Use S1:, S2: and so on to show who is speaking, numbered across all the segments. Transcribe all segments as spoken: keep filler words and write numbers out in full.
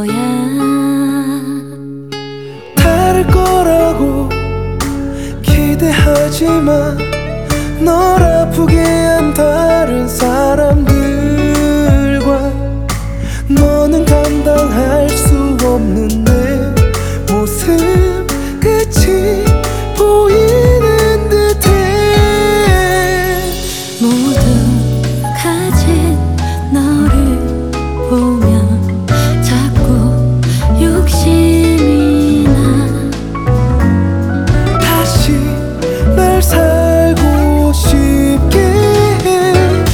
S1: 거야.
S2: 다를 거라고 기대하지만 널 아프게 한 다른 사람들과 너는 감당할 수 없는 내 모습 끝이 보이는 듯해.
S1: 모두 가진 너를 보면 자꾸 욕심이 나.
S2: 다시 날 살고 싶게 해.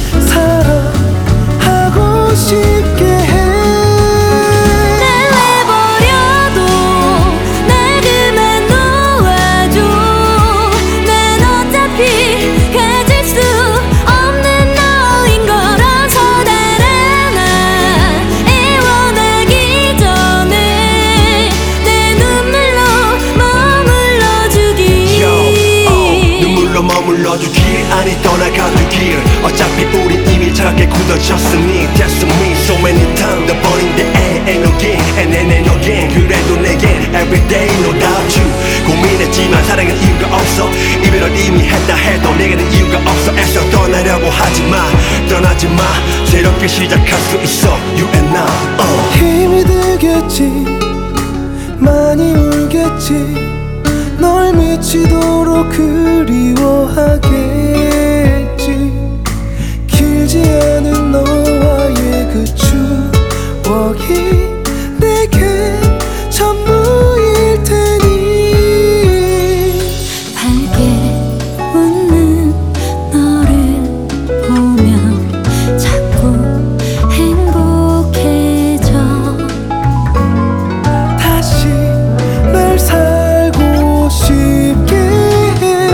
S2: 사랑하고 싶게 해.
S3: 머물러주길 아니 떠나가주길 어차피 우린 이미 차갑게 굳어졌으니 That's me so many times 더 버린데 ain't no gain and ain't no gain 그래도 내겐 everyday no doubt you 고민했지만 사랑은 이유가 없어 이별을 이미 했다 해도 내게는 이유가 없어 애써 떠나려고 하지마 떠나지마 새롭게 시작할 수 있어 you and I uh.
S2: 힘이 들겠지 많이 울겠지 널 미치도록 그리워하겠지. 길지 않은 너와의 그 추억이 내게 전부일 테니.
S1: 밝게 웃는 너를 보면 자꾸 행복해져.
S2: 다시 날 살고 싶게 해.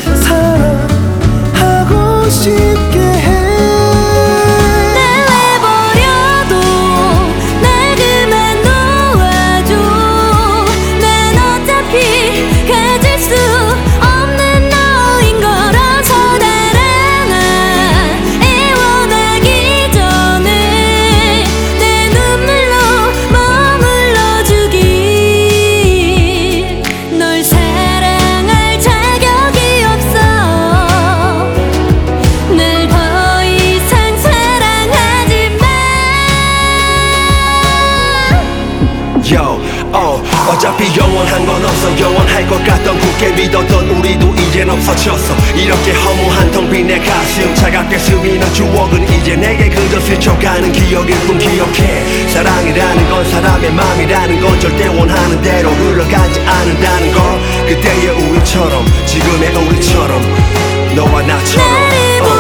S2: 사랑하고 싶게 해.
S1: 날 내버려둬 날 그만 놓아줘. 난 어차피 가질 수 없는 너인 거라서 다른 날 애원하기 전에 내 눈물로 머물러주길. 널 사랑할 자격이 없어. 날 더 이상 사랑하지 마.
S3: Yo, oh, 어차피 영원한 건 없어 영원할 것 같던 굳게 믿었던 우리도 이젠 없어졌어. 이렇게 허무한 텅 빈 내 가슴 차갑게 스미는 추억은 이제 내게 그저 스쳐가는 기억일 뿐. 기억해 사랑이라는 건 사람의 마음이라는 건 절대 원하는 대로 흘러가지 않는다는 걸. 그때의 우리처럼 지금의 우리처럼 너와 나처럼
S1: 나를
S3: uh.